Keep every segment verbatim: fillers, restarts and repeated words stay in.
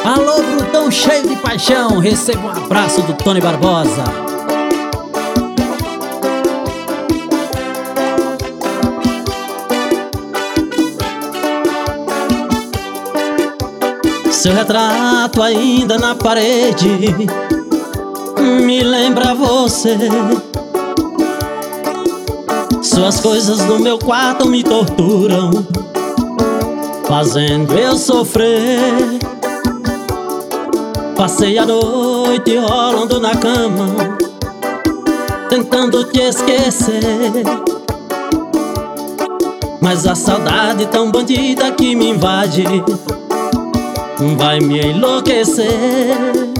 Alô, Brutão cheio de paixão, receba um abraço do Tony Barbosa. Seu retrato ainda na parede me lembra você. Suas coisas no meu quarto me torturam, fazendo eu sofrer. Passei a noite rolando na cama, tentando te esquecer, mas a saudade tão bandida que me invade vai me enlouquecer.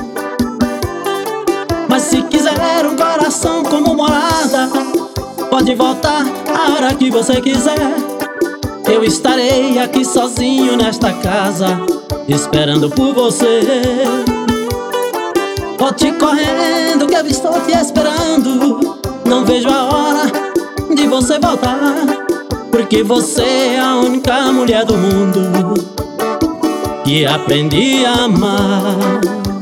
Mas se quiser um coração como morada, pode voltar a hora que você quiser. Eu estarei aqui sozinho nesta casa, esperando por você. Volte correndo que eu estou te esperando. Não vejo a hora de você voltar, porque você é a única mulher do mundo que aprendi a amar.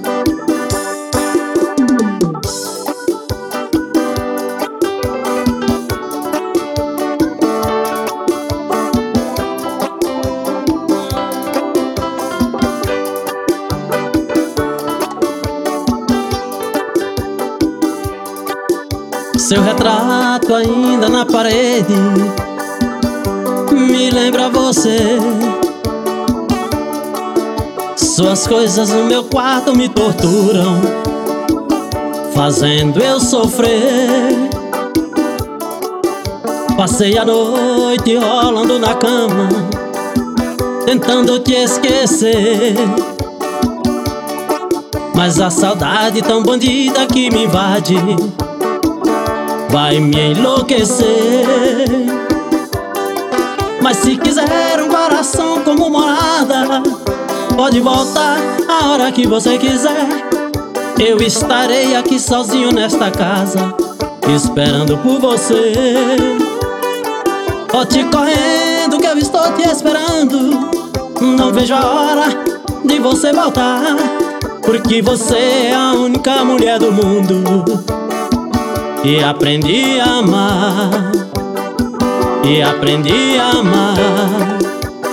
Seu retrato ainda na parede me lembra você. Suas coisas no meu quarto me torturam, fazendo eu sofrer. Passei a noite rolando na cama, tentando te esquecer, mas a saudade tão bandida que me invade vai me enlouquecer. Mas se quiser um coração como morada, pode voltar a hora que você quiser. Eu estarei aqui sozinho nesta casa, esperando por você. Volte correndo que eu estou te esperando. Não vejo a hora de você voltar, porque você é a única mulher do mundo e aprendi a amar, e aprendi a amar.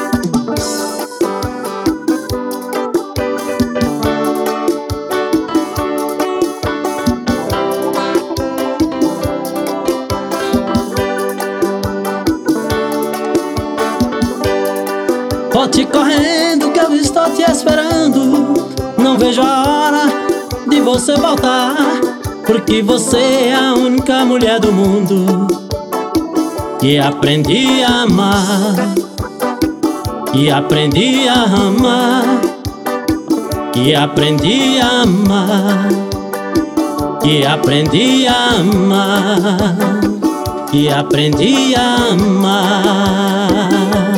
Volte correndo que eu estou te esperando. Não vejo a hora de você voltar, porque você é a única mulher do mundo que aprendi a amar, que aprendi a amar, que aprendi a amar, que aprendi a amar, que aprendi a amar.